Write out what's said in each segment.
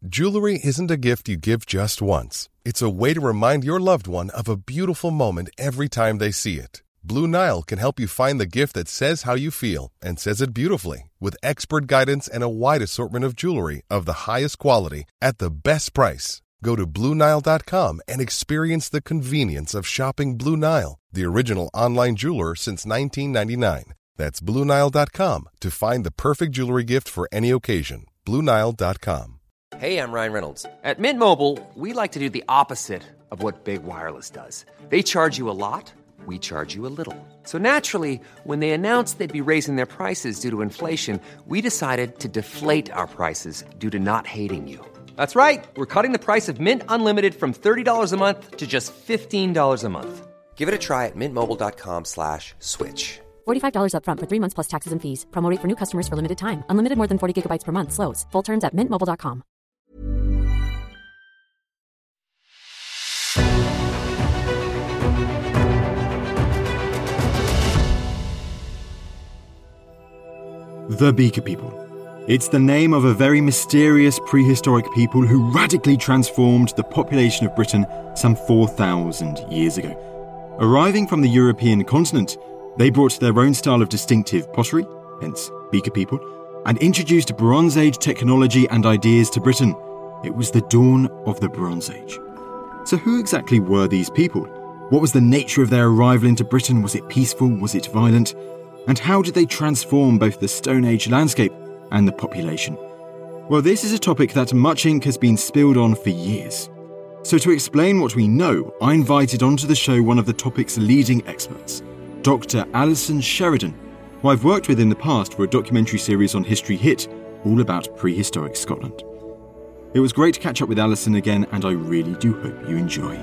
Jewelry isn't a gift you give just once. It's a way to remind your loved one of a beautiful moment every time they see it. Blue Nile can help you find the gift that says how you feel and says it beautifully, with expert guidance and a wide assortment of jewelry of the highest quality at the best price. Go to BlueNile.com and experience the convenience of shopping Blue Nile, the original online jeweler since 1999. That's BlueNile.com to find the perfect jewelry gift for any occasion. BlueNile.com. Hey, I'm Ryan Reynolds. At Mint Mobile, we like to do the opposite of what Big Wireless does. They charge you a lot. We charge you a little. So naturally, when they announced they'd be raising their prices due to inflation, we decided to deflate our prices due to not hating you. That's right. We're cutting the price of Mint Unlimited from $30 a month to just $15 a month. Give it a try at mintmobile.com/switch. $45 up front for 3 months plus taxes and fees. Promo rate for new customers for limited time. Unlimited more than 40 gigabytes per month. Slows full terms at mintmobile.com. The Beaker people. It's the name of a very mysterious prehistoric people who radically transformed the population of Britain some 4,000 years ago. Arriving from the European continent, they brought their own style of distinctive pottery, hence Beaker people, and introduced Bronze Age technology and ideas to Britain. It was the dawn of the Bronze Age. So who exactly were these people? What was the nature of their arrival into Britain? Was it peaceful? Was it violent? And how did they transform both the Stone Age landscape and the population? Well, this is a topic that much ink has been spilled on for years. So to explain what we know, I invited onto the show one of the topic's leading experts, Dr. Alison Sheridan, who I've worked with in the past for a documentary series on History Hit, all about prehistoric Scotland. It was great to catch up with Alison again, and I really do hope you enjoy.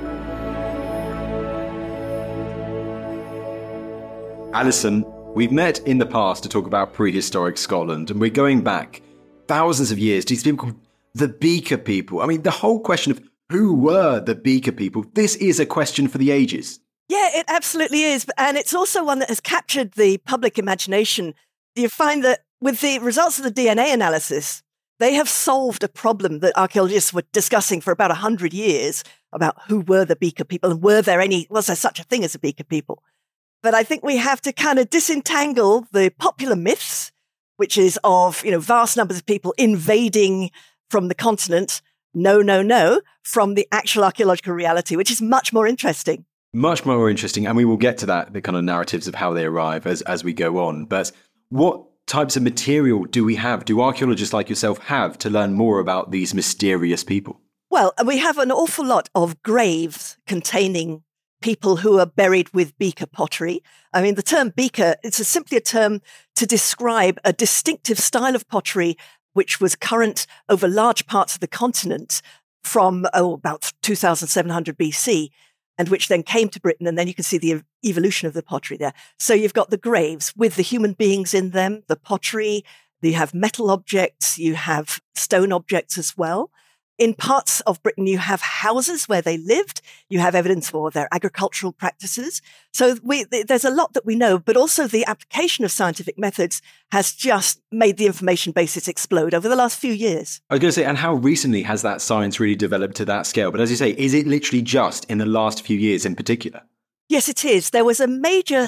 Alison, we've met in the past to talk about prehistoric Scotland, and we're going back thousands of years to these people called the Beaker people. I mean, the whole question of who were the Beaker people, this is a question for the ages. Yeah, it absolutely is. And it's also one that has captured the public imagination. You find that with the results of the DNA analysis, they have solved a problem that archaeologists were discussing for about 100 years about who were the Beaker people and was there such a thing as a Beaker people? But I think we have to kind of disentangle the popular myths, which is of, vast numbers of people invading from the continent. No, from the actual archaeological reality, which is much more interesting. Much more interesting. And we will get to that, the kind of narratives of how they arrive as we go on. But what types of material do archaeologists like yourself have to learn more about these mysterious people? Well, we have an awful lot of graves containing people who are buried with Beaker pottery. I mean, the term Beaker, it's simply a term to describe a distinctive style of pottery which was current over large parts of the continent from about 2700 BC, and which then came to Britain. And then you can see the evolution of the pottery there. So you've got the graves with the human beings in them, the pottery, you have metal objects, you have stone objects as well. In parts of Britain, you have houses where they lived. You have evidence for their agricultural practices. So there's a lot that we know, but also the application of scientific methods has just made the information basis explode over the last few years. I was going to say, and how recently has that science really developed to that scale? But as you say, is it literally just in the last few years in particular? Yes, it is. There was a major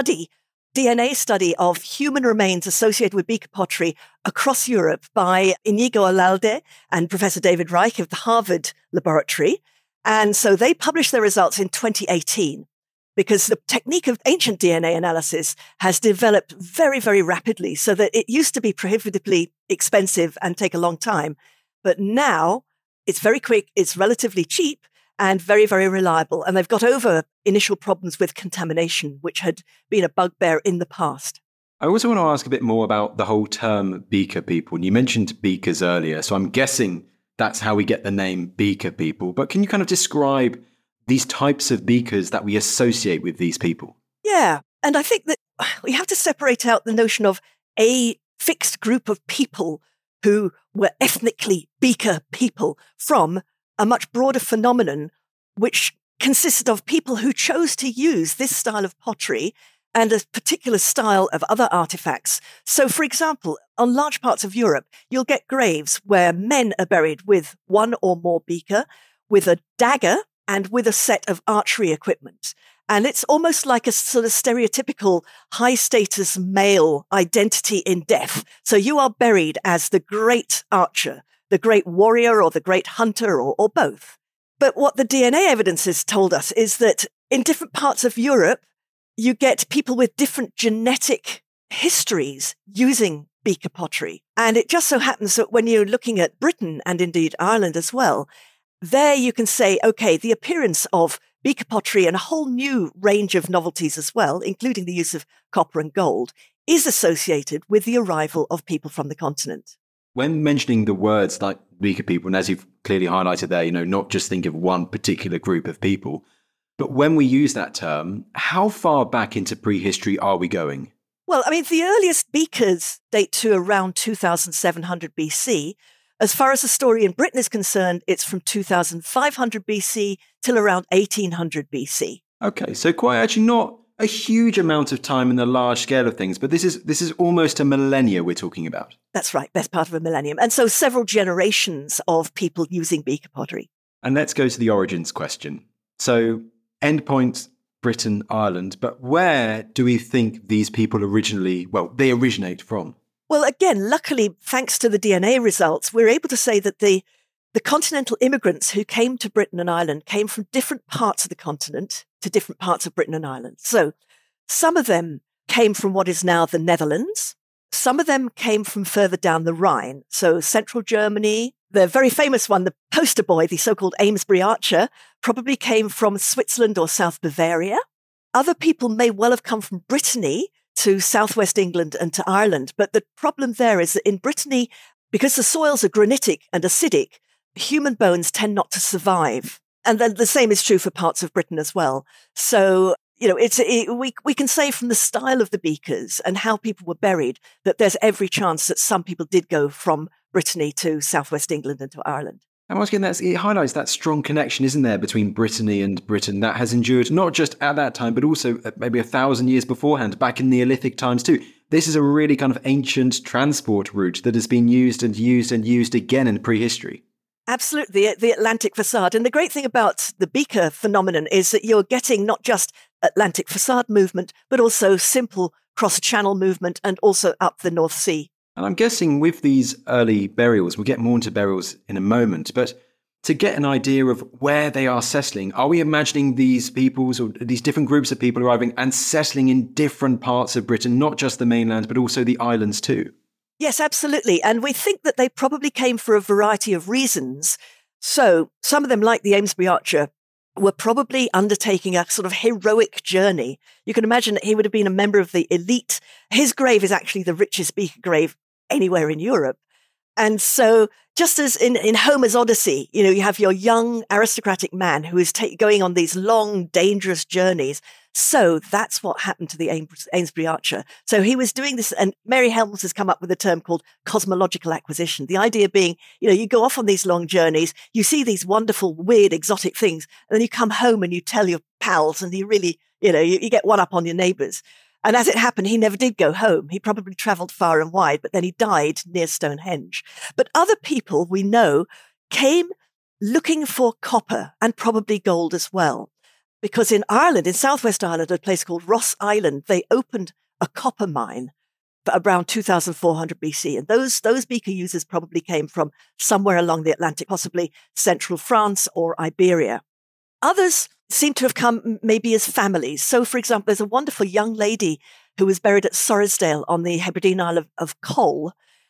DNA study of human remains associated with Beaker pottery across Europe by Inigo Alalde and Professor David Reich of the Harvard Laboratory. And so they published their results in 2018 because the technique of ancient DNA analysis has developed very, very rapidly so that it used to be prohibitively expensive and take a long time. But now it's very quick, it's relatively cheap, and very, very reliable. And they've got over initial problems with contamination, which had been a bugbear in the past. I also want to ask a bit more about the whole term Beaker people. You mentioned beakers earlier, so I'm guessing that's how we get the name Beaker people. But can you kind of describe these types of beakers that we associate with these people? Yeah, and I think that we have to separate out the notion of a fixed group of people who were ethnically Beaker people from a much broader phenomenon, which consisted of people who chose to use this style of pottery and a particular style of other artifacts. So, for example, on large parts of Europe, you'll get graves where men are buried with one or more beaker, with a dagger, and with a set of archery equipment. And it's almost like a sort of stereotypical high-status male identity in death. So you are buried as the great archer, the great warrior, or the great hunter, or both. But what the DNA evidence has told us is that in different parts of Europe, you get people with different genetic histories using beaker pottery. And it just so happens that when you're looking at Britain, and indeed Ireland as well, there you can say, okay, the appearance of beaker pottery and a whole new range of novelties as well, including the use of copper and gold, is associated with the arrival of people from the continent. When mentioning the words like beaker people, and as you've clearly highlighted there, not just think of one particular group of people, but when we use that term, how far back into prehistory are we going? Well, I mean, the earliest beakers date to around 2700 BC. As far as the story in Britain is concerned, it's from 2500 BC till around 1800 BC. Okay, so quite actually not a huge amount of time in the large scale of things, but this is almost a millennia we're talking about. That's right, best part of a millennium. And so several generations of people using beaker pottery. And let's go to the origins question. So endpoint, Britain, Ireland, but where do we think these people they originate from? Well, again, luckily, thanks to the DNA results, we're able to say that the continental immigrants who came to Britain and Ireland came from different parts of the continent to different parts of Britain and Ireland. So some of them came from what is now the Netherlands. Some of them came from further down the Rhine. So central Germany, the very famous one, the poster boy, the so-called Amesbury Archer, probably came from Switzerland or South Bavaria. Other people may well have come from Brittany to southwest England and to Ireland. But the problem there is that in Brittany, because the soils are granitic and acidic, human bones tend not to survive. And then the same is true for parts of Britain as well. So, we can say from the style of the beakers and how people were buried that there's every chance that some people did go from Brittany to southwest England and to Ireland. And once again, it highlights that strong connection, isn't there, between Brittany and Britain that has endured not just at that time, but also maybe 1,000 years beforehand, back in Neolithic times too. This is a really kind of ancient transport route that has been used and used and used again in prehistory. Absolutely, the Atlantic facade. And the great thing about the beaker phenomenon is that you're getting not just Atlantic facade movement, but also simple cross-channel movement and also up the North Sea. And I'm guessing with these early burials, we'll get more into burials in a moment, but to get an idea of where they are settling, are we imagining these peoples or these different groups of people arriving and settling in different parts of Britain, not just the mainland, but also the islands too? Yes, absolutely. And we think that they probably came for a variety of reasons. So some of them, like the Amesbury Archer, were probably undertaking a sort of heroic journey. You can imagine that he would have been a member of the elite. His grave is actually the richest beaker grave anywhere in Europe. And so just as in Homer's Odyssey, you have your young aristocratic man who is going on these long, dangerous journeys. So that's what happened to the Amesbury Archer. So he was doing this, and Mary Helms has come up with a term called cosmological acquisition. The idea being, you go off on these long journeys, you see these wonderful, weird, exotic things, and then you come home and you tell your pals, and you really, you get one up on your neighbours. And as it happened, he never did go home. He probably travelled far and wide, but then he died near Stonehenge. But other people we know came looking for copper and probably gold as well. Because in Ireland, in southwest Ireland, at a place called Ross Island, they opened a copper mine around 2400 BC. And those beaker users probably came from somewhere along the Atlantic, possibly central France or Iberia. Others seem to have come maybe as families. So, for example, there's a wonderful young lady who was buried at Sorrisdale on the Hebridean Isle of Col.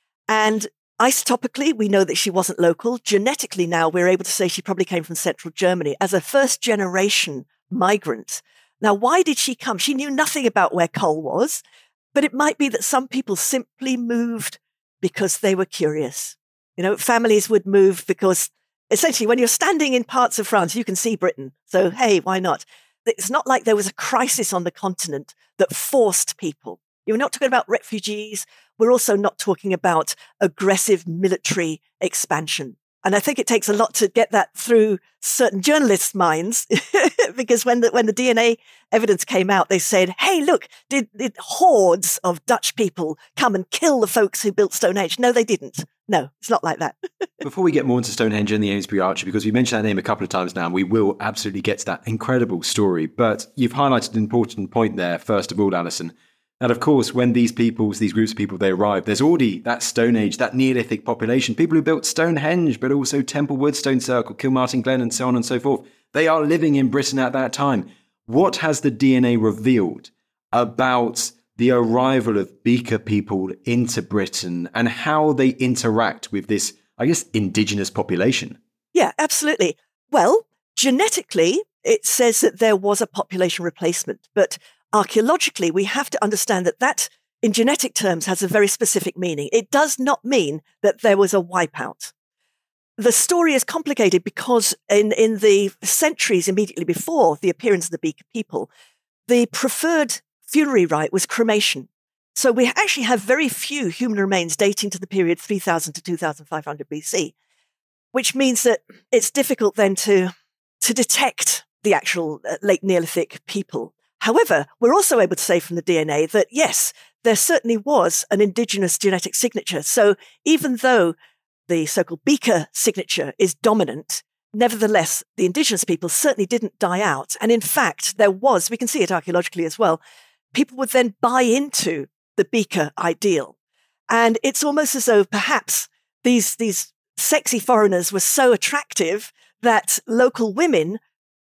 And isotopically, we know that she wasn't local. Genetically now, we're able to say she probably came from central Germany as a first-generation migrant. Now, why did she come? She knew nothing about where Col was, but it might be that some people simply moved because they were curious. Families would move because essentially, when you're standing in parts of France, you can see Britain. So, hey, why not? It's not like there was a crisis on the continent that forced people. You're not talking about refugees. We're also not talking about aggressive military expansion. And I think it takes a lot to get that through certain journalists' minds, because when the DNA evidence came out, they said, hey, look, did hordes of Dutch people come and kill the folks who built Stonehenge? No, they didn't. No, it's not like that. Before we get more into Stonehenge and the Amesbury Archer, because we mentioned that name a couple of times now, and we will absolutely get to that incredible story. But you've highlighted an important point there, first of all, Alison. And of course, when these groups of people, they arrive, there's already that Stone Age, that Neolithic population, people who built Stonehenge, but also Temple Wood, Stone Circle, Kilmartin Glen, and so on and so forth. They are living in Britain at that time. What has the DNA revealed about the arrival of Beaker people into Britain and how they interact with this, I guess, indigenous population? Yeah, absolutely. Well, genetically, it says that there was a population replacement, but archaeologically, we have to understand that in genetic terms has a very specific meaning. It does not mean that there was a wipeout. The story is complicated because in the centuries immediately before the appearance of the Beaker people, the preferred funerary rite was cremation. So we actually have very few human remains dating to the period 3000 to 2500 BC, which means that it's difficult then to detect the actual late Neolithic people. However, we're also able to say from the DNA that, yes, there certainly was an indigenous genetic signature. So even though the so-called Beaker signature is dominant, nevertheless, the indigenous people certainly didn't die out. And in fact, we can see it archaeologically as well, people would then buy into the Beaker ideal. And it's almost as though perhaps these sexy foreigners were so attractive that local women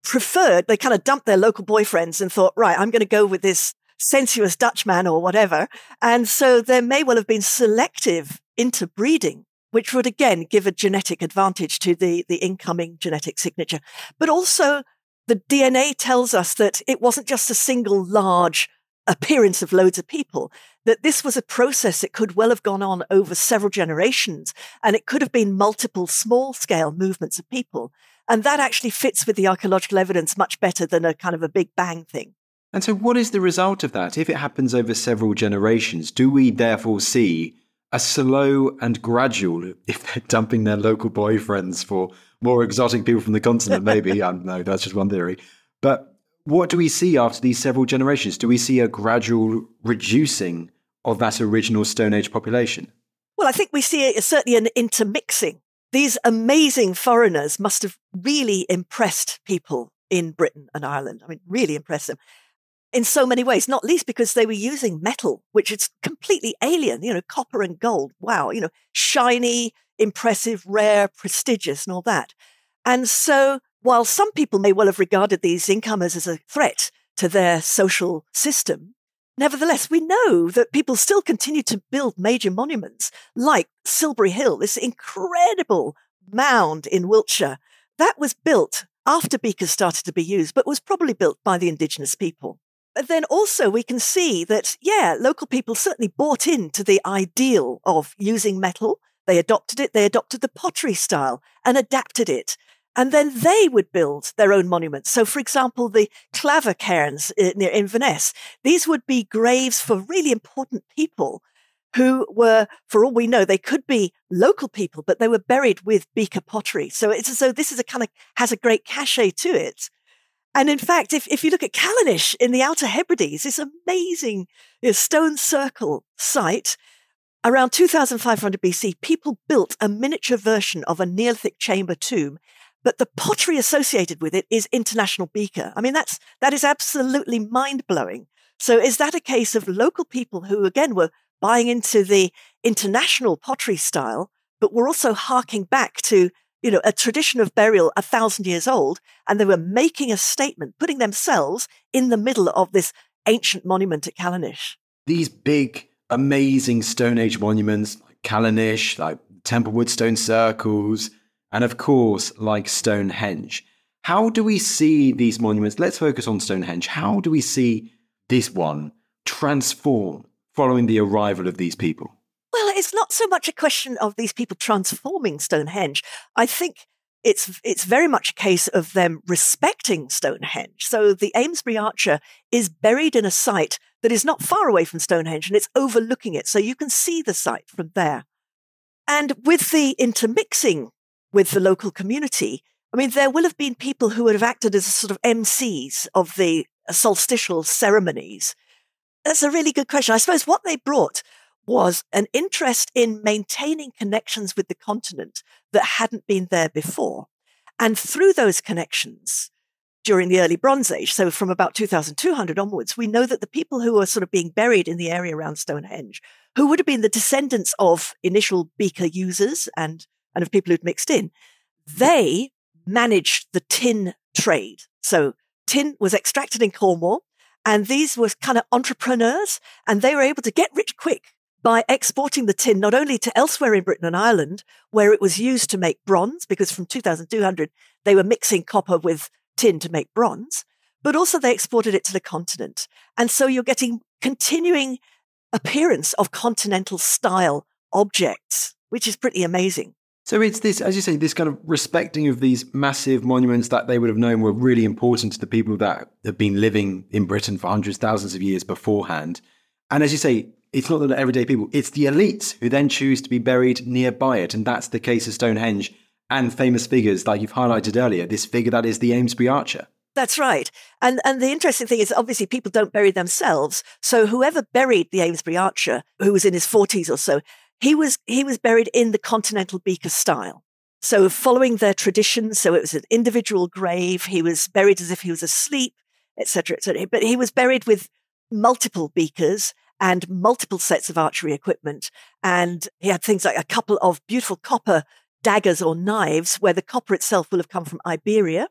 they kind of dumped their local boyfriends and thought, right, I'm going to go with this sensuous Dutchman or whatever. And so there may well have been selective interbreeding, which would again give a genetic advantage to the incoming genetic signature. But also the DNA tells us that it wasn't just a single large appearance of loads of people, that this was a process that could well have gone on over several generations, and it could have been multiple small-scale movements of people. And that actually fits with the archaeological evidence much better than a kind of a big bang thing. And so what is the result of that? If it happens over several generations, do we therefore see a slow and gradual, if they're dumping their local boyfriends for more exotic people from the continent, maybe, I don't know, that's just one theory. But what do we see after these several generations? Do we see a gradual reducing of that original Stone Age population? Well, I think we see certainly an intermixing. These amazing foreigners must have really impressed people in Britain and Ireland. I mean, really impressed them in so many ways, not least because they were using metal, which is completely alien, copper and gold. Wow, shiny, impressive, rare, prestigious and all that. And so while some people may well have regarded these incomers as a threat to their social system, nevertheless, we know that people still continue to build major monuments like Silbury Hill, this incredible mound in Wiltshire. That was built after beakers started to be used, but was probably built by the indigenous people. But then also we can see that, local people certainly bought into the ideal of using metal. They adopted it. They adopted the pottery style and adapted it. And then they would build their own monuments. So, for example, the Claver cairns near Inverness, these would be graves for really important people who were, for all we know, they could be local people, but they were buried with Beaker pottery. So it's as though this is has a great cachet to it. And in fact, if you look at Callanish in the Outer Hebrides, this amazing stone circle site, around 2500 BC, people built a miniature version of a Neolithic chamber tomb, but the pottery associated with it is international Beaker. I mean, that is absolutely mind-blowing. So is that a case of local people who, again, were buying into the international pottery style, but were also harking back to a tradition of burial 1,000 years old, and they were making a statement, putting themselves in the middle of this ancient monument at Callanish. These big, amazing Stone Age monuments, like Callanish, like Temple Wood stone circles, and of course, like Stonehenge. How do we see these monuments? Let's focus on Stonehenge. How do we see this one transform following the arrival of these people? Well, it's not so much a question of these people transforming Stonehenge. I think it's very much a case of them respecting Stonehenge. So the Amesbury Archer is buried in a site that is not far away from Stonehenge, and it's overlooking it. So you can see the site from there. And with the intermixing with the local community. I mean, there will have been people who would have acted as sort of MCs of the solstitial ceremonies. That's a really good question. I suppose what they brought was an interest in maintaining connections with the continent that hadn't been there before. And through those connections, during the early Bronze Age, so from about 2200 onwards, we know that the people who were sort of being buried in the area around Stonehenge, who would have been the descendants of initial beaker users and of people who'd mixed in, they managed the tin trade. So tin was extracted in Cornwall, and these were kind of entrepreneurs, and they were able to get rich quick by exporting the tin not only to elsewhere in Britain and Ireland, where it was used to make bronze, because from 2200 they were mixing copper with tin to make bronze, but also they exported it to the continent. And so you're getting continuing appearance of continental style objects, which is pretty amazing. So it's this, as you say, this kind of respecting of these massive monuments that they would have known were really important to the people that have been living in Britain for hundreds, thousands of years beforehand. And as you say, it's not the everyday people, it's the elites who then choose to be buried nearby it. And that's the case of Stonehenge and famous figures like you've highlighted earlier, this figure that is the Amesbury Archer. That's right. And the interesting thing is, obviously, people don't bury themselves. So whoever buried the Amesbury Archer, who was in his 40s or so, he was buried in the continental beaker style. So following their traditions, so it was an individual grave. He was buried as if he was asleep, etc., etc. But he was buried with multiple beakers and multiple sets of archery equipment. And he had things like a couple of beautiful copper daggers or knives, where the copper itself will have come from Iberia.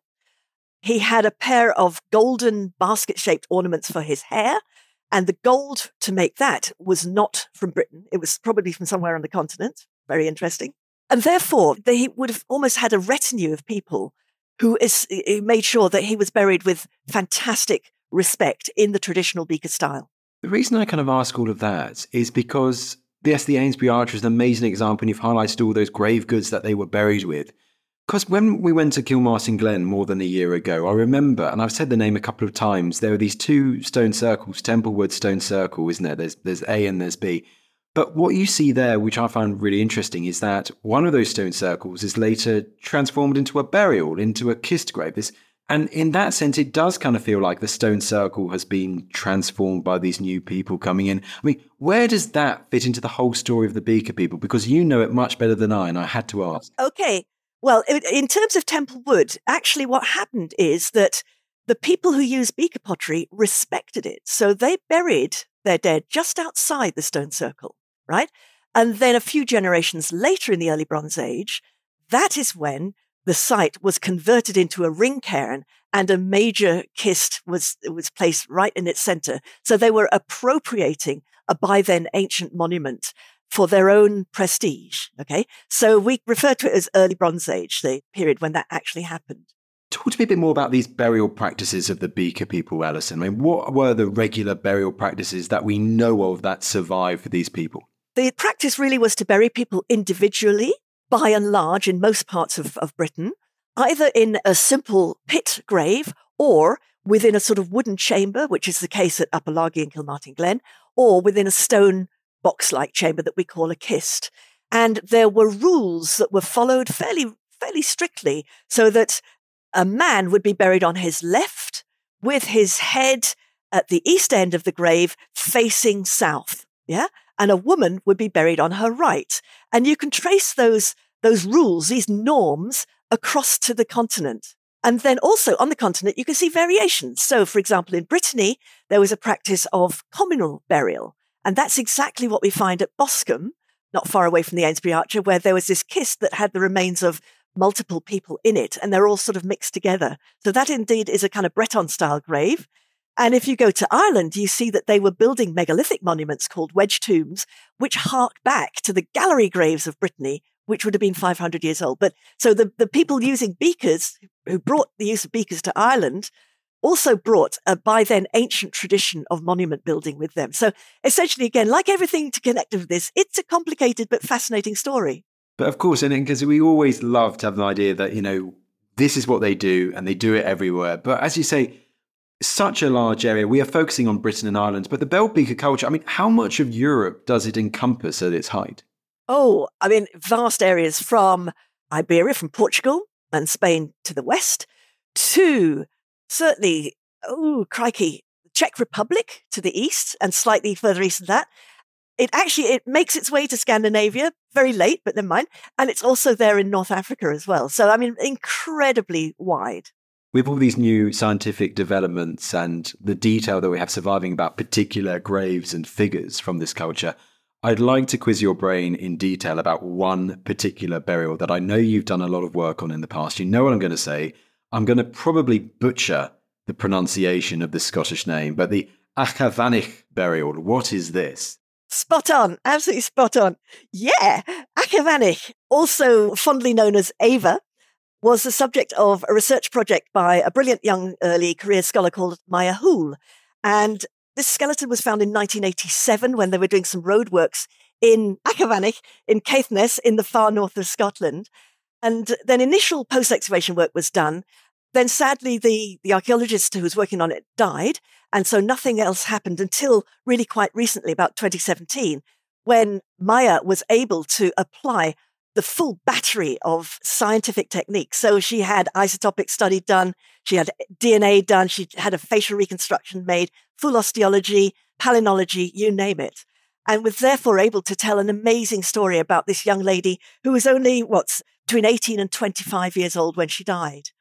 He had a pair of golden basket-shaped ornaments for his hair, and the gold to make that was not from Britain. It was probably from somewhere on the continent. Very interesting. And therefore, they would have almost had a retinue of people who made sure that he was buried with fantastic respect in the traditional beaker style. The reason I kind of ask all of that is because, yes, the Amesbury Archer is an amazing example, and you've highlighted all those grave goods that they were buried with. Because when we went to Kilmartin Glen more than a year ago, I remember, and I've said the name a couple of times, there were these two stone circles, Templewood Stone Circle, isn't there? There's A and there's B. But what you see there, which I found really interesting, is that one of those stone circles is later transformed into a burial, into a kist grave. And in that sense, it does kind of feel like the stone circle has been transformed by these new people coming in. I mean, where does that fit into the whole story of the beaker people? Because you know it much better than I, and I had to ask. Okay. Well, in terms of Templewood, actually what happened is that the people who used beaker pottery respected it. So they buried their dead just outside the stone circle, right? And then a few generations later in the early Bronze Age, that is when the site was converted into a ring cairn and a major kist was placed right in its center. So they were appropriating a by then ancient monument for their own prestige. Okay. So we refer to it as early Bronze Age, the period when that actually happened. Talk to me a bit more about these burial practices of the beaker people, Alison. I mean, what were the regular burial practices that we know of that survived for these people? The practice really was to bury people individually, by and large, in most parts of Britain, either in a simple pit grave or within a sort of wooden chamber, which is the case at Upper Largy and Kilmartin Glen, or within a stone box-like chamber that we call a kist. And there were rules that were followed fairly strictly, so that a man would be buried on his left with his head at the east end of the grave facing south. Yeah. And a woman would be buried on her right. And you can trace those rules, these norms, across to the continent. And then also on the continent, you can see variations. So, for example, in Brittany, there was a practice of communal burial. And that's exactly what we find at Boscombe, not far away from the Amesbury Archer, where there was this kist that had the remains of multiple people in it, and they're all sort of mixed together. So that indeed is a kind of Breton-style grave. And if you go to Ireland, you see that they were building megalithic monuments called wedge tombs, which hark back to the gallery graves of Brittany, which would have been 500 years old. But so the people using beakers, who brought the use of beakers to Ireland, also brought a by then ancient tradition of monument building with them. So essentially, again, like everything to connect with this, it's a complicated but fascinating story. But of course, and because we always love to have an idea that, you know, this is what they do and they do it everywhere. But as you say, such a large area, we are focusing on Britain and Ireland, but the bell beaker culture, I mean, how much of Europe does it encompass at its height? Oh, I mean, vast areas from Iberia, from Portugal and Spain to the west, to certainly, the Czech Republic to the east and slightly further east than that. It makes its way to Scandinavia very late, but never mind. And it's also there in North Africa as well. So, I mean, incredibly wide. With all these new scientific developments and the detail that we have surviving about particular graves and figures from this culture, I'd like to quiz your brain in detail about one particular burial that I know you've done a lot of work on in the past. You know what I'm going to say. I'm going to probably butcher the pronunciation of the Scottish name, but the Achavanich burial, what is this? Spot on. Absolutely spot on. Yeah. Achavanich, also fondly known as Ava, was the subject of a research project by a brilliant young early career scholar called Maya Hoole. And this skeleton was found in 1987 when they were doing some roadworks in Achavanich, in Caithness, in the far north of Scotland. And then initial post-excavation work was done. Then sadly, the archaeologist who was working on it died. And so nothing else happened until really quite recently, about 2017, when Maya was able to apply the full battery of scientific techniques. So she had isotopic study done, she had DNA done, she had a facial reconstruction made, full osteology, palynology, you name it. And was therefore able to tell an amazing story about this young lady who was only, between 18 and 25 years old when she died.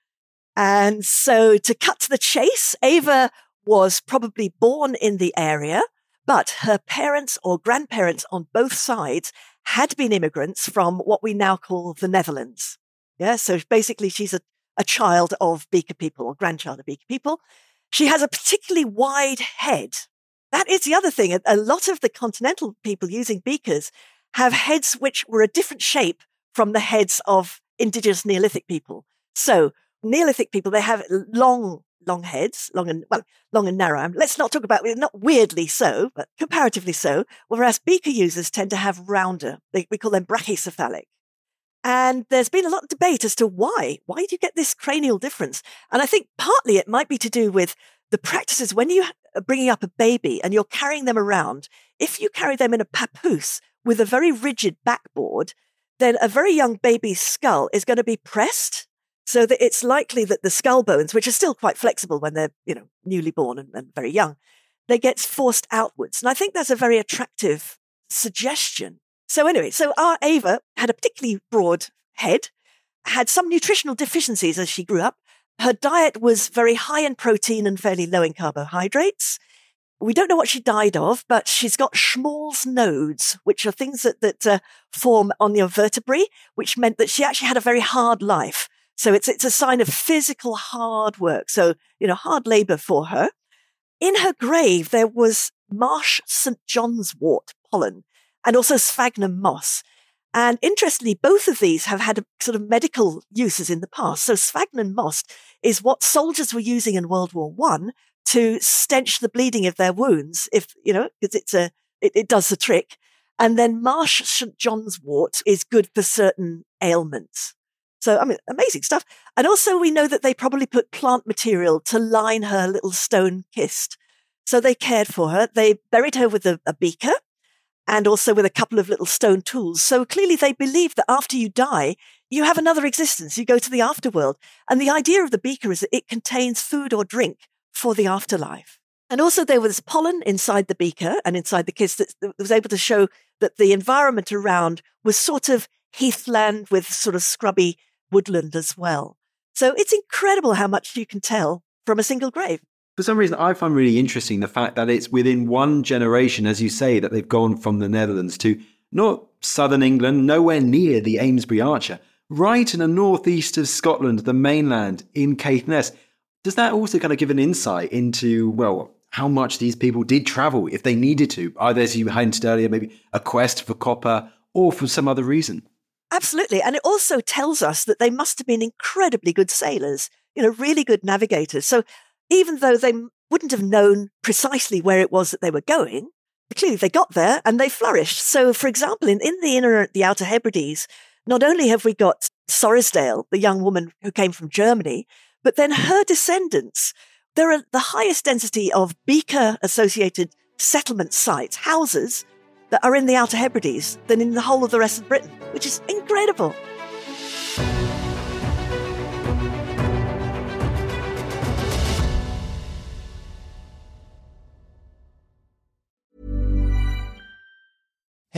And so to cut to the chase, Ava was probably born in the area, but her parents or grandparents on both sides had been immigrants from what we now call the Netherlands. Yeah, so basically she's a child of Beaker people or grandchild of Beaker people. She has a particularly wide head. That is the other thing. A lot of the continental people using beakers have heads which were a different shape from the heads of indigenous Neolithic people. So Neolithic people, they have long heads, long and narrow. Let's not talk about, not weirdly so, but comparatively so, whereas beaker users tend to have rounder. We call them brachycephalic. And there's been a lot of debate as to why. Why do you get this cranial difference? And I think partly it might be to do with the practices when you are bringing up a baby and you're carrying them around. If you carry them in a papoose with a very rigid backboard, then a very young baby's skull is going to be pressed, so that it's likely that the skull bones, which are still quite flexible when they're, newly born and very young, they get forced outwards. And I think that's a very attractive suggestion. So anyway, our Ava had a particularly broad head, had some nutritional deficiencies as she grew up. Her diet was very high in protein and fairly low in carbohydrates. We don't know what she died of, but she's got Schmall's nodes, which are things that form on your vertebrae, which meant that she actually had a very hard life. So it's a sign of physical hard work. So, hard labor for her. In her grave, there was marsh St. John's wort pollen and also sphagnum moss. And interestingly, both of these have had sort of medical uses in the past. So sphagnum moss is what soldiers were using in World War I to stench the bleeding of their wounds, because it does the trick. And then marsh St. John's wort is good for certain ailments. So, amazing stuff. And also we know that they probably put plant material to line her little stone kist. So they cared for her. They buried her with a beaker and also with a couple of little stone tools. So clearly they believe that after you die, you have another existence. You go to the afterworld. And the idea of the beaker is that it contains food or drink for the afterlife. And also there was pollen inside the beaker and inside the kist that was able to show that the environment around was sort of heathland with sort of scrubby woodland as well. So it's incredible how much you can tell from a single grave. For some reason, I find really interesting the fact that it's within one generation, as you say, that they've gone from the Netherlands to not southern England, nowhere near the Amesbury Archer, right in the northeast of Scotland, the mainland in Caithness. Does that also kind of give an insight into, how much these people did travel if they needed to, either, as you hinted earlier, maybe a quest for copper or for some other reason? Absolutely. And it also tells us that they must have been incredibly good sailors, really good navigators. So even though they wouldn't have known precisely where it was that they were going, clearly they got there and they flourished. So, for example, in the Outer Hebrides, not only have we got Sorisdale, the young woman who came from Germany, but then her descendants, there are the highest density of beaker-associated settlement sites, houses, that are in the Outer Hebrides than in the whole of the rest of Britain, which is incredible.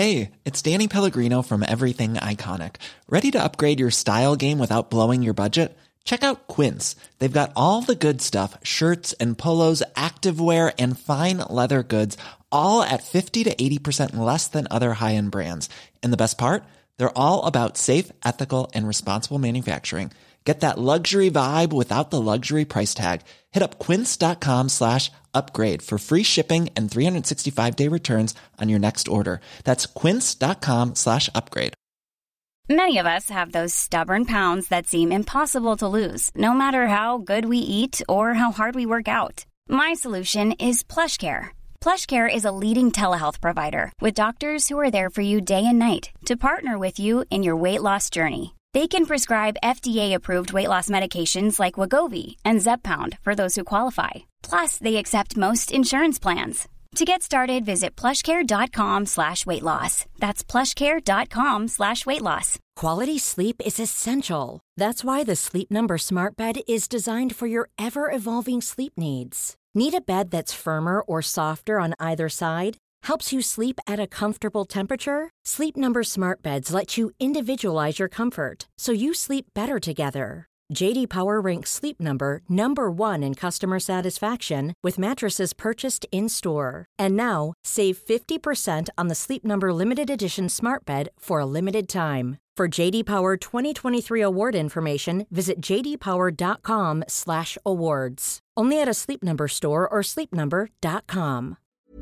Hey, it's Danny Pellegrino from Everything Iconic. Ready to upgrade your style game without blowing your budget? Check out Quince. They've got all the good stuff, shirts and polos, activewear, and fine leather goods, all at 50 to 80% less than other high-end brands. And the best part? They're all about safe, ethical, and responsible manufacturing. Get that luxury vibe without the luxury price tag. Hit up quince.com/upgrade for free shipping and 365-day returns on your next order. That's quince.com/upgrade. Many of us have those stubborn pounds that seem impossible to lose, no matter how good we eat or how hard we work out. My solution is PlushCare. PlushCare is a leading telehealth provider with doctors who are there for you day and night to partner with you in your weight loss journey. They can prescribe FDA-approved weight loss medications like Wegovy and Zepbound for those who qualify. Plus, they accept most insurance plans. To get started, visit plushcare.com/weightloss. That's plushcare.com/weightloss. Quality sleep is essential. That's why the Sleep Number Smart Bed is designed for your ever-evolving sleep needs. Need a bed that's firmer or softer on either side? Helps you sleep at a comfortable temperature? Sleep Number Smart Beds let you individualize your comfort, so you sleep better together. J.D. Power ranks Sleep Number #1 in customer satisfaction with mattresses purchased in-store. And now, save 50% on the Sleep Number Limited Edition Smart Bed for a limited time. For J.D. Power 2023 award information, visit jdpower.com/awards. Only at a Sleep Number store or sleepnumber.com.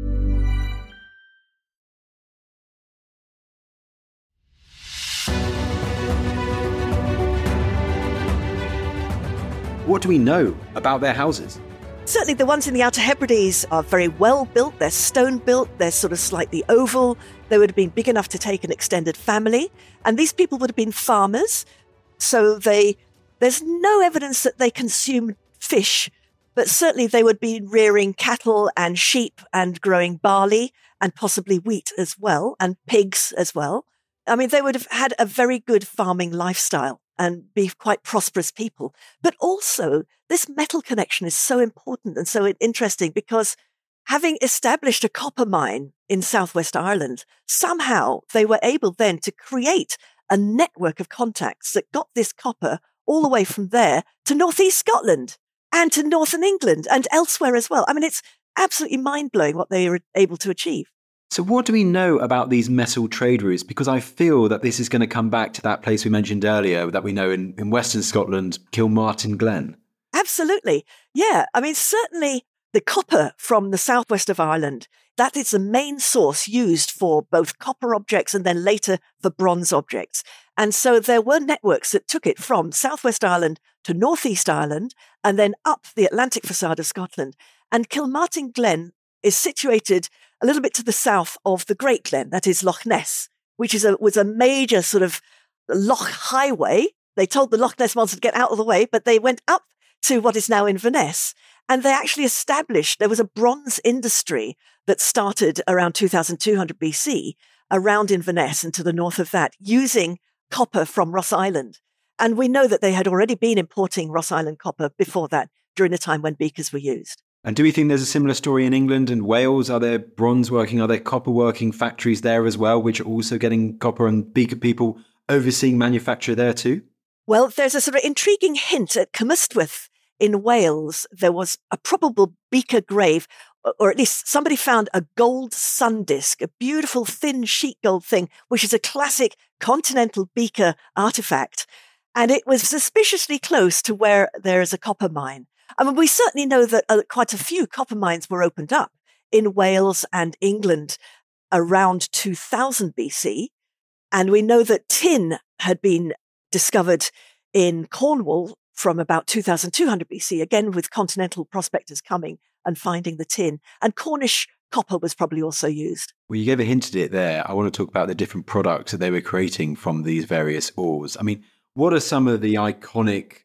What do we know about their houses? Certainly the ones in the Outer Hebrides are very well built. They're stone built. They're sort of slightly oval. They would have been big enough to take an extended family. And these people would have been farmers. So there's no evidence that they consumed fish, but certainly they would be rearing cattle and sheep and growing barley and possibly wheat as well, and pigs as well. I mean, they would have had a very good farming lifestyle and be quite prosperous people. But also, this metal connection is so important and so interesting because having established a copper mine in southwest Ireland, somehow they were able then to create a network of contacts that got this copper all the way from there to northeast Scotland and to northern England and elsewhere as well. I mean, it's absolutely mind-blowing what they were able to achieve. So what do we know about these metal trade routes? Because I feel that this is going to come back to that place we mentioned earlier that we know in Western Scotland, Kilmartin Glen. Absolutely. Yeah. I mean, certainly the copper from the southwest of Ireland, that is the main source used for both copper objects and then later for bronze objects. And so there were networks that took it from southwest Ireland to northeast Ireland and then up the Atlantic facade of Scotland. And Kilmartin Glen is situated a little bit to the south of the Great Glen, that is Loch Ness, which was a major sort of loch highway. They told the Loch Ness monster to get out of the way, but they went up to what is now Inverness, and they actually there was a bronze industry that started around 2200 BC around Inverness and to the north of that, using copper from Ross Island. And we know that they had already been importing Ross Island copper before that, during the time when beakers were used. And do we think there's a similar story in England and Wales? Are there bronze working, are there copper working factories there as well, which are also getting copper and beaker people overseeing manufacture there too? Well, there's a sort of intriguing hint at Cymystwyth in Wales. There was a probable beaker grave, or at least somebody found a gold sun disk, a beautiful thin sheet gold thing, which is a classic continental beaker artifact. And it was suspiciously close to where there is a copper mine. I mean, we certainly know that quite a few copper mines were opened up in Wales and England around 2000 BC. And we know that tin had been discovered in Cornwall from about 2200 BC, again with continental prospectors coming and finding the tin. And Cornish copper was probably also used. Well, you gave a hint at it there. I want to talk about the different products that they were creating from these various ores. I mean, what are some of the iconic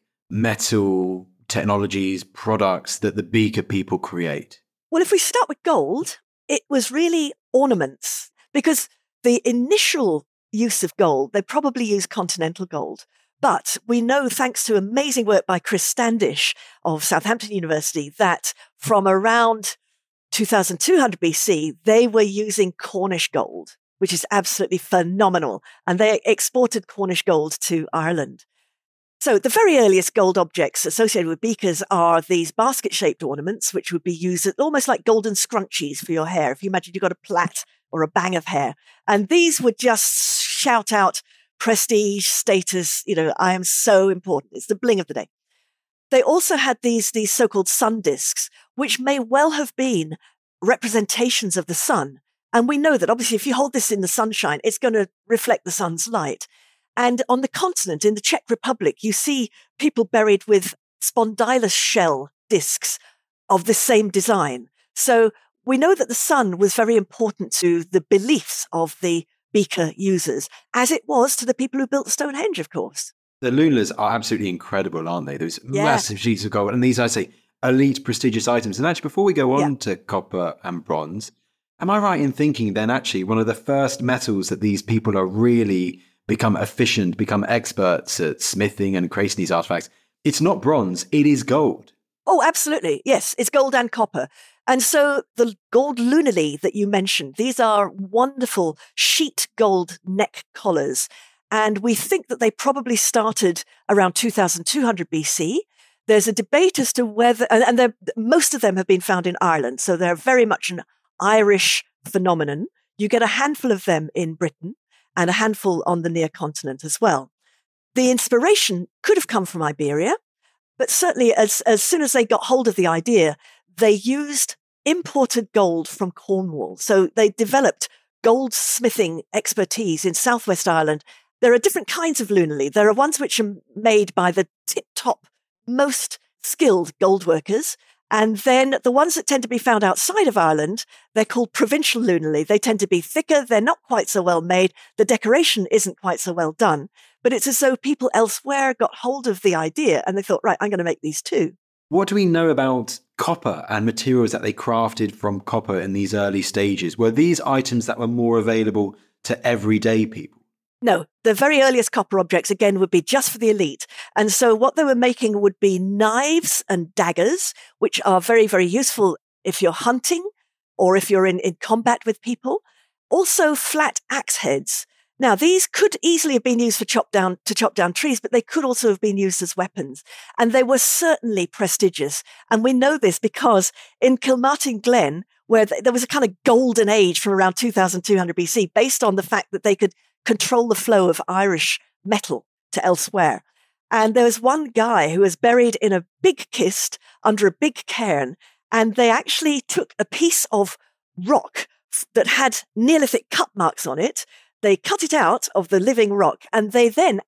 metal technologies, products that the beaker people create? Well, if we start with gold, it was really ornaments, because the initial use of gold, they probably used continental gold. But we know, thanks to amazing work by Chris Standish of Southampton University, that from around 2200 BC, they were using Cornish gold. which is absolutely phenomenal. And they exported Cornish gold to Ireland. So the very earliest gold objects associated with beakers are these basket-shaped ornaments, which would be used almost like golden scrunchies for your hair. If you imagine you've got a plait or a bang of hair. And these would just shout out prestige, status, I am so important. It's the bling of the day. They also had these so-called sun discs, which may well have been representations of the sun. And we know that obviously if you hold this in the sunshine, it's going to reflect the sun's light. And on the continent, in the Czech Republic, you see people buried with spondylus shell discs of the same design. So we know that the sun was very important to the beliefs of the beaker users, as it was to the people who built Stonehenge, of course. The lunas are absolutely incredible, aren't they? Those massive sheets of gold. And these, I say, elite, prestigious items. And actually, before we go on to copper and bronze, am I right in thinking then actually one of the first metals that these people are really become efficient, become experts at smithing and creating these artifacts, it's not bronze, it is gold? Oh, absolutely. Yes, it's gold and copper. And so the gold lunulae that you mentioned, these are wonderful sheet gold neck collars. And we think that they probably started around 2200 BC. There's a debate as to whether, and most of them have been found in Ireland. So they're very much an Irish phenomenon. You get a handful of them in Britain and a handful on the near continent as well. The inspiration could have come from Iberia, but certainly as soon as they got hold of the idea, they used imported gold from Cornwall. So they developed goldsmithing expertise in Southwest Ireland. There are different kinds of lunulae. There are ones which are made by the tip-top, most skilled gold workers. And then the ones that tend to be found outside of Ireland, they're called provincial lunulae. They tend to be thicker. They're not quite so well made. The decoration isn't quite so well done. But it's as though people elsewhere got hold of the idea and they thought, right, I'm going to make these too. What do we know about copper and materials that they crafted from copper in these early stages? Were these items that were more available to everyday people? No, the very earliest copper objects, again, would be just for the elite. And so what they were making would be knives and daggers, which are very, very useful if you're hunting or if you're in combat with people. Also flat axe heads. Now, these could easily have been used to chop down trees, but they could also have been used as weapons. And they were certainly prestigious. And we know this because in Kilmartin Glen, where there was a kind of golden age from around 2200 BC, based on the fact that they could control the flow of Irish metal to elsewhere. And there was one guy who was buried in a big kist under a big cairn, and they actually took a piece of rock that had Neolithic cut marks on it. They cut it out of the living rock, and they then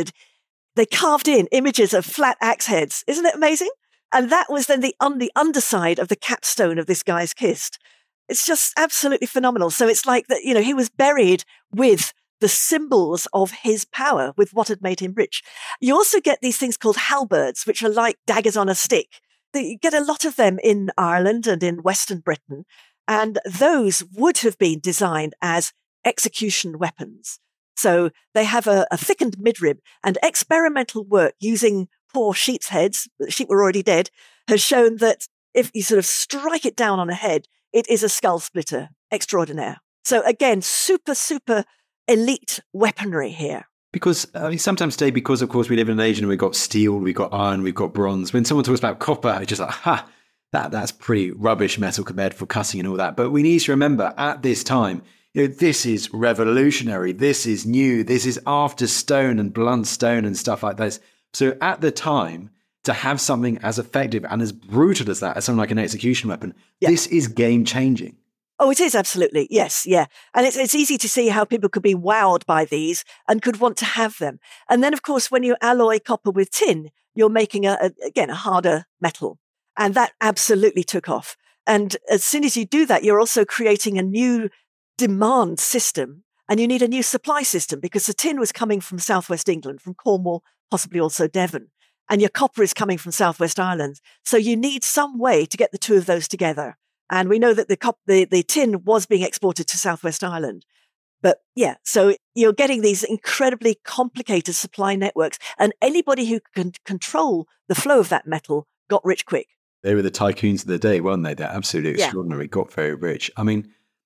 they carved in images of flat axe heads. Isn't it amazing? And that was then on the underside of the capstone of this guy's kist. It's just absolutely phenomenal. So it's like that, he was buried with the symbols of his power, with what had made him rich. You also get these things called halberds, which are like daggers on a stick. You get a lot of them in Ireland and in Western Britain. And those would have been designed as execution weapons. So they have a thickened midrib, and experimental work using poor sheep's heads, the sheep were already dead, has shown that if you sort of strike it down on a head, it is a skull splitter extraordinaire. So again, super, super elite weaponry here. Because sometimes today, because of course we live in an age and we've got steel, we've got iron, we've got bronze. When someone talks about copper, it's just like, that's pretty rubbish metal compared for cutting and all that. But we need to remember at this time, this is revolutionary. This is new. This is after stone and blunt stone and stuff like this. So at the time, to have something as effective and as brutal as that, as something like an execution weapon, this is game changing. Oh, it is, absolutely. Yes, yeah. And it's easy to see how people could be wowed by these and could want to have them. And then, of course, when you alloy copper with tin, you're making, a harder metal. And that absolutely took off. And as soon as you do that, you're also creating a new demand system, and you need a new supply system, because the tin was coming from southwest England, from Cornwall, possibly also Devon. And your copper is coming from southwest Ireland. So you need some way to get the two of those together. And we know that the tin was being exported to Southwest Ireland. But yeah, so you're getting these incredibly complicated supply networks. And anybody who can control the flow of that metal got rich quick. They were the tycoons of the day, weren't they? They're absolutely extraordinary, got very rich. I mean,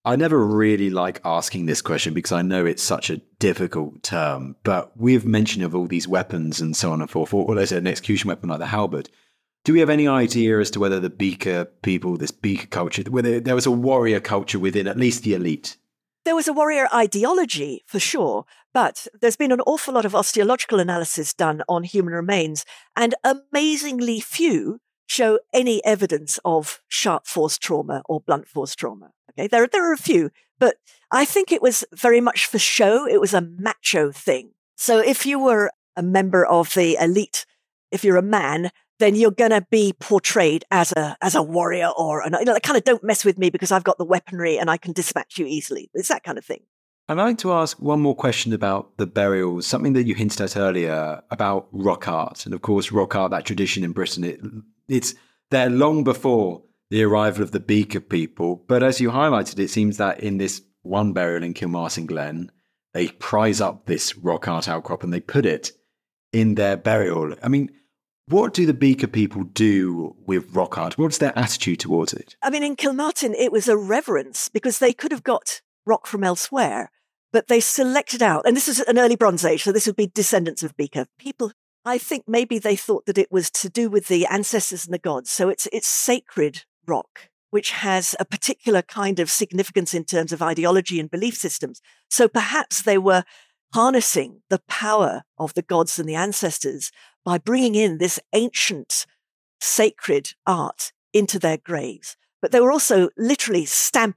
I never really like asking this question because I know it's such a difficult term, but with mention of all these weapons and so on and forth, or there's an execution weapon like the halberd, do we have any idea as to whether the Beaker people, this Beaker culture, whether there was a warrior culture within at least the elite? There was a warrior ideology, for sure, but there's been an awful lot of osteological analysis done on human remains, and amazingly few show any evidence of sharp force trauma or blunt force trauma. Okay, there are a few, but I think it was very much for show. It was a macho thing. So if you were a member of the elite, if you're a man, then you're going to be portrayed as a warrior or kind of don't mess with me because I've got the weaponry and I can dispatch you easily. It's that kind of thing. I'd like to ask one more question about the burials, something that you hinted at earlier about rock art. And of course, rock art, that tradition in Britain, it's there long before the arrival of the Beaker people. But as you highlighted, it seems that in this one burial in Kilmartin Glen, they prize up this rock art outcrop and they put it in their burial. I mean, what do the Beaker people do with rock art? What's their attitude towards it? I mean, in Kilmartin, it was a reverence because they could have got rock from elsewhere, but they selected out, and this is an early Bronze Age, so this would be descendants of Beaker people. I think maybe they thought that it was to do with the ancestors and the gods. So it's sacred rock, which has a particular kind of significance in terms of ideology and belief systems. So perhaps they were harnessing the power of the gods and the ancestors by bringing in this ancient sacred art into their graves. But they were also literally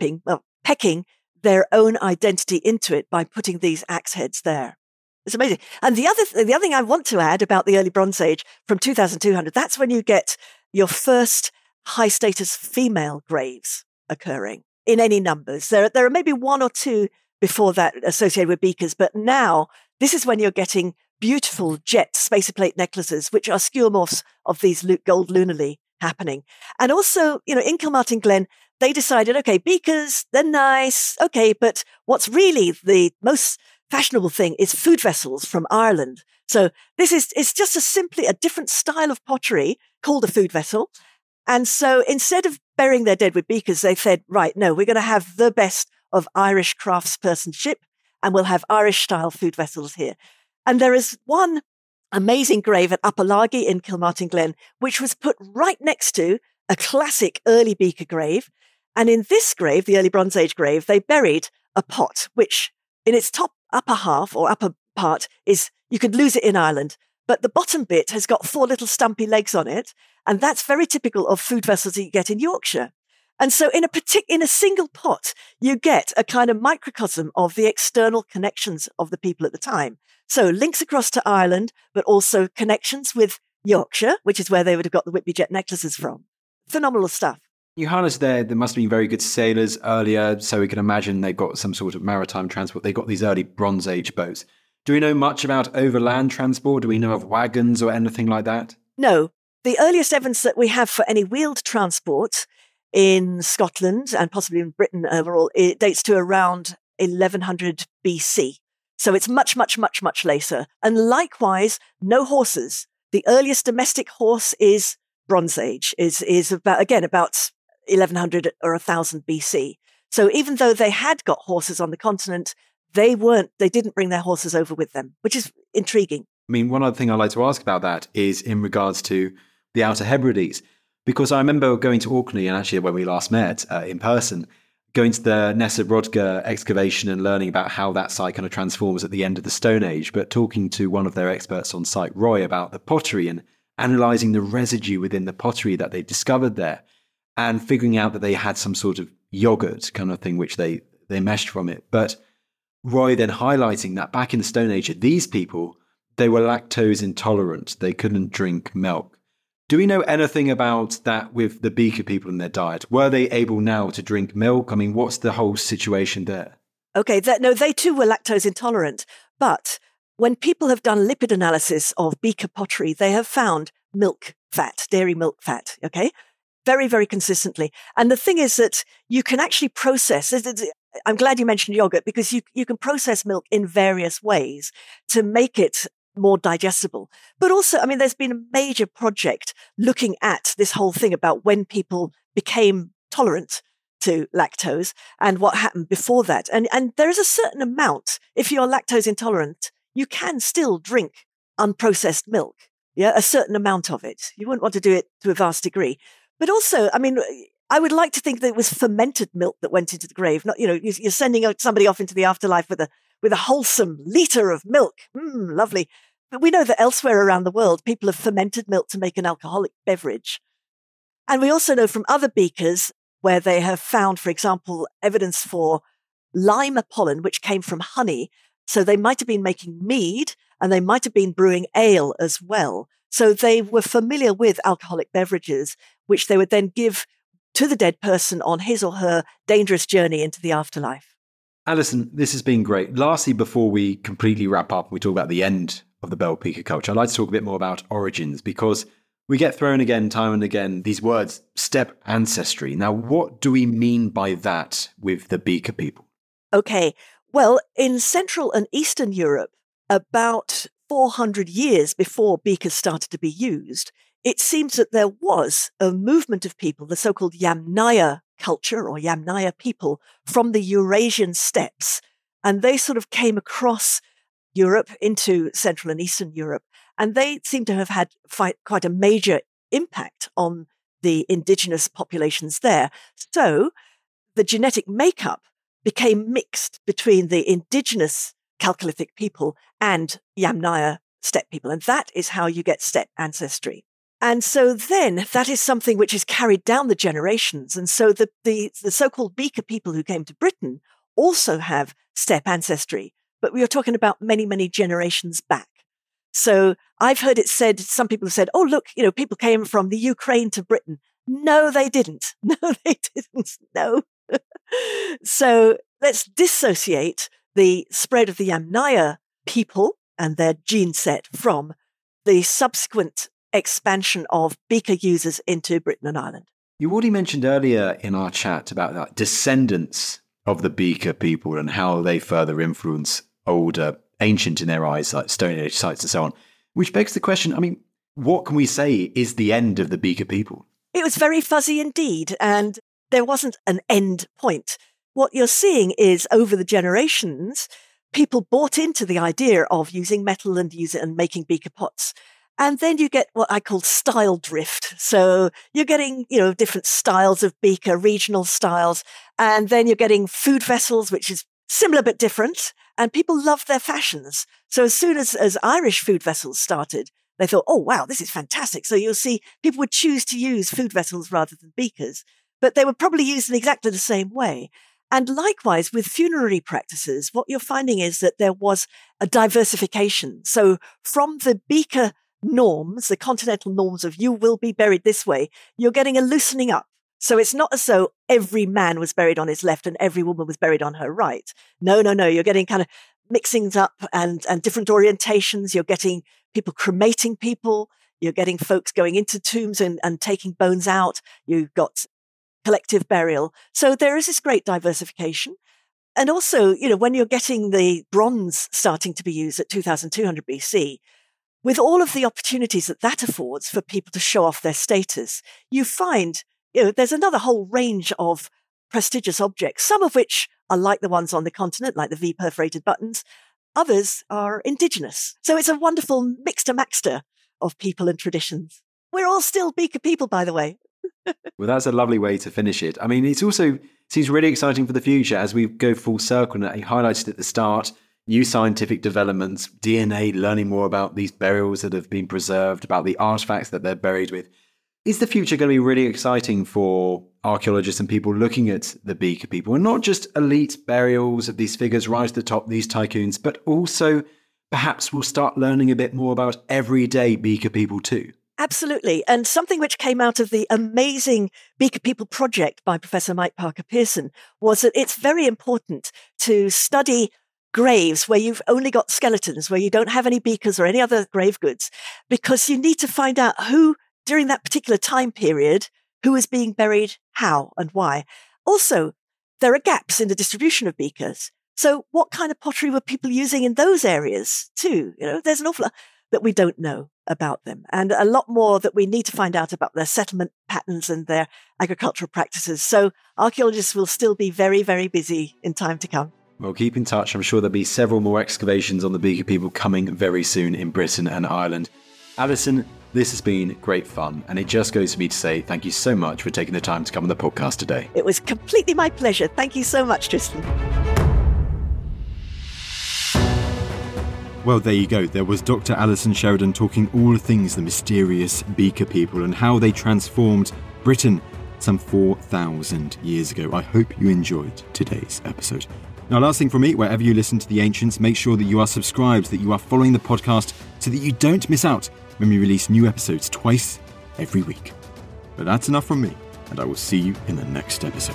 pecking their own identity into it by putting these axe heads there. It's amazing. And the other thing I want to add about the early Bronze Age from 2200, that's when you get your first high status female graves occurring in any numbers. There are maybe one or two before that associated with Beakers, but now this is when you're getting beautiful jet spacer plate necklaces, which are skeuomorphs of these gold lunarly happening. And also, in Kilmartin Glen, they decided, okay, Beakers, they're nice. Okay, but what's really the most fashionable thing is food vessels from Ireland. So it's just simply a different style of pottery called a food vessel. And so instead of burying their dead with Beakers, they said, right, no, we're going to have the best of Irish craftspersonship and we'll have Irish style food vessels here. And there is one amazing grave at Upper Largy in Kilmartin Glen, which was put right next to a classic early Beaker grave. And in this grave, the early Bronze Age grave, they buried a pot, which in its upper half or upper part you could lose it in Ireland, but the bottom bit has got 4 little stumpy legs on it. And that's very typical of food vessels that you get in Yorkshire. And so in a single pot, you get a kind of microcosm of the external connections of the people at the time. So links across to Ireland, but also connections with Yorkshire, which is where they would have got the Whitby jet necklaces from. Phenomenal stuff. You highlighted there must have been very good sailors earlier, so we can imagine they've got some sort of maritime transport. They got these early Bronze Age boats. Do we know much about overland transport? Do we know of wagons or anything like that? No. The earliest evidence that we have for any wheeled transport in Scotland and possibly in Britain overall, it dates to around 1100 BC. So it's much, much, much, much later. And likewise, no horses. The earliest domestic horse is Bronze Age, is about 1100 or 1000 BC. So even though they had got horses on the continent, they didn't bring their horses over with them, which is intriguing. I mean, one other thing I'd like to ask about that is in regards to the Outer Hebrides, because I remember going to Orkney, and actually when we last met in person, going to the Nessa Brodgar excavation and learning about how that site kind of transforms at the end of the Stone Age, but talking to one of their experts on site, Roy, about the pottery and analysing the residue within the pottery that they discovered there and figuring out that they had some sort of yogurt kind of thing, which they meshed from it. But Roy then highlighting that back in the Stone Age, these people, they were lactose intolerant. They couldn't drink milk. Do we know anything about that with the Beaker people in their diet? Were they able now to drink milk? I mean, what's the whole situation there? Okay, they too were lactose intolerant. But when people have done lipid analysis of Beaker pottery, they have found milk fat, dairy milk fat, okay? Very, very consistently. And the thing is that you can actually process, I'm glad you mentioned yogurt, because you can process milk in various ways to make it more digestible. But also, I mean, there's been a major project looking at this whole thing about when people became tolerant to lactose and what happened before that. And there is a certain amount, if you're lactose intolerant, you can still drink unprocessed milk. Yeah, a certain amount of it. You wouldn't want to do it to a vast degree. But also, I mean, I would like to think that it was fermented milk that went into the grave. Not, you're sending somebody off into the afterlife with a wholesome liter of milk. Lovely. But we know that elsewhere around the world, people have fermented milk to make an alcoholic beverage. And we also know from other beakers where they have found, for example, evidence for lima pollen, which came from honey. So they might have been making mead and they might have been brewing ale as well. So they were familiar with alcoholic beverages, which they would then give to the dead person on his or her dangerous journey into the afterlife. Alison, this has been great. Lastly, before we completely wrap up, we talk about the end of the Bell Beaker culture. I'd like to talk a bit more about origins, because we get thrown again, time and again, these words, steppe ancestry. Now, what do we mean by that with the Beaker people? Okay, well, in Central and Eastern Europe, about 400 years before beakers started to be used, it seems that there was a movement of people, the so-called Yamnaya culture or Yamnaya people from the Eurasian steppes. And they sort of came across Europe into Central and Eastern Europe. And they seem to have had quite a major impact on the indigenous populations there. So the genetic makeup became mixed between the indigenous Chalcolithic people and Yamnaya steppe people. And that is how you get steppe ancestry. And so then that is something which is carried down the generations. And so the so-called Beaker people who came to Britain also have steppe ancestry. But we are talking about many, many generations back. So I've heard it said, some people have said, oh, look, people came from the Ukraine to Britain. No, they didn't. No, they didn't. No. So let's dissociate the spread of the Yamnaya people and their gene set from the subsequent expansion of Beaker users into Britain and Ireland. You already mentioned earlier in our chat about that descendants of the Beaker people and how they further influence older, ancient in their eyes, like Stone Age sites and so on, which begs the question, I mean, what can we say is the end of the Beaker people? It was very fuzzy indeed, and there wasn't an end point. What you're seeing is over the generations, people bought into the idea of using metal and making beaker pots. And then you get what I call style drift. So you're getting, different styles of beaker, regional styles. And then you're getting food vessels, which is similar but different. And people love their fashions. So as soon as Irish food vessels started, they thought, oh, wow, this is fantastic. So you'll see people would choose to use food vessels rather than beakers, but they were probably used in exactly the same way. And likewise, with funerary practices, what you're finding is that there was a diversification. So from the beaker norms, the continental norms of you will be buried this way, you're getting a loosening up. So it's not as though every man was buried on his left and every woman was buried on her right. No. You're getting kind of mixings up and different orientations. You're getting people cremating people. You're getting folks going into tombs and taking bones out. You've got collective burial. So there is this great diversification. And also, when you're getting the bronze starting to be used at 2200 BC, with all of the opportunities that affords for people to show off their status, you find, there's another whole range of prestigious objects, some of which are like the ones on the continent, like the V perforated buttons. Others are indigenous. So it's a wonderful mixter-maxter of people and traditions. We're all still beaker people, by the way. Well, that's a lovely way to finish it. I mean, it also seems really exciting for the future as we go full circle. And you highlighted at the start, new scientific developments, DNA, learning more about these burials that have been preserved, about the artifacts that they're buried with. Is the future going to be really exciting for archaeologists and people looking at the Beaker people? And not just elite burials of these figures right to the top, these tycoons, but also perhaps we'll start learning a bit more about everyday Beaker people too. Absolutely. And something which came out of the amazing Beaker People project by Professor Mike Parker Pearson was that it's very important to study graves where you've only got skeletons, where you don't have any beakers or any other grave goods, because you need to find out who, during that particular time period, who is being buried, how and why. Also, there are gaps in the distribution of beakers. So what kind of pottery were people using in those areas too? There's an awful lot that we don't know. about them, and a lot more that we need to find out about their settlement patterns and their agricultural practices. So archaeologists will still be very, very busy in time to come. Well, keep in touch. I'm sure there'll be several more excavations on the Beaker people coming very soon in Britain and Ireland. Alison, this has been great fun, and it just goes for me to say thank you so much for taking the time to come on the podcast today. It was completely my pleasure. Thank you so much, Tristan. Well, there you go. There was Dr. Alison Sheridan talking all things the mysterious Beaker people and how they transformed Britain some 4,000 years ago. I hope you enjoyed today's episode. Now, last thing from me, wherever you listen to The Ancients, make sure that you are subscribed, that you are following the podcast so that you don't miss out when we release new episodes twice every week. But that's enough from me, and I will see you in the next episode.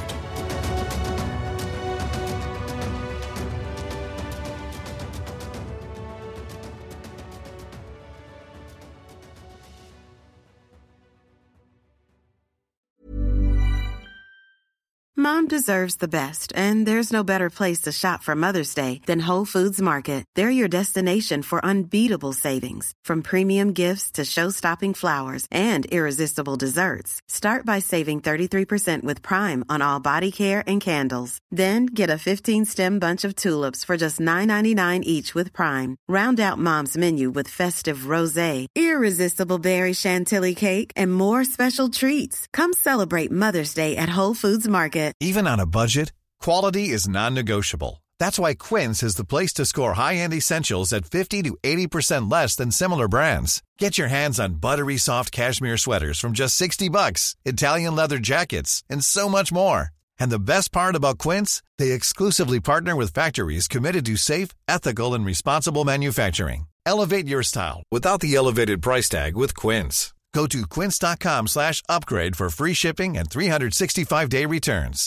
Mom deserves the best, and there's no better place to shop for Mother's Day than Whole Foods Market. They're your destination for unbeatable savings, from premium gifts to show-stopping flowers and irresistible desserts. Start by saving 33% with Prime on all body care and candles. Then get a 15-stem bunch of tulips for just $9.99 each with Prime. Round out Mom's menu with festive rosé, irresistible berry chantilly cake, and more special treats. Come celebrate Mother's Day at Whole Foods Market. Even on a budget, quality is non-negotiable. That's why Quince is the place to score high-end essentials at 50 to 80% less than similar brands. Get your hands on buttery soft cashmere sweaters from just $60, Italian leather jackets, and so much more. And the best part about Quince, they exclusively partner with factories committed to safe, ethical, and responsible manufacturing. Elevate your style without the elevated price tag with Quince. Go to quince.com/upgrade for free shipping and 365-day returns.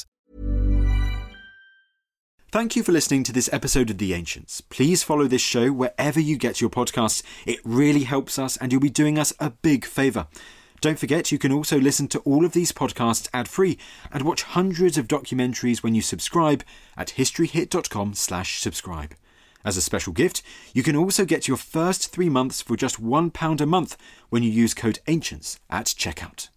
Thank you for listening to this episode of The Ancients. Please follow this show wherever you get your podcasts. It really helps us, and you'll be doing us a big favour. Don't forget, you can also listen to all of these podcasts ad-free and watch hundreds of documentaries when you subscribe at historyhit.com/subscribe. As a special gift, you can also get your first 3 months for just £1 a month when you use code ANCIENTS at checkout.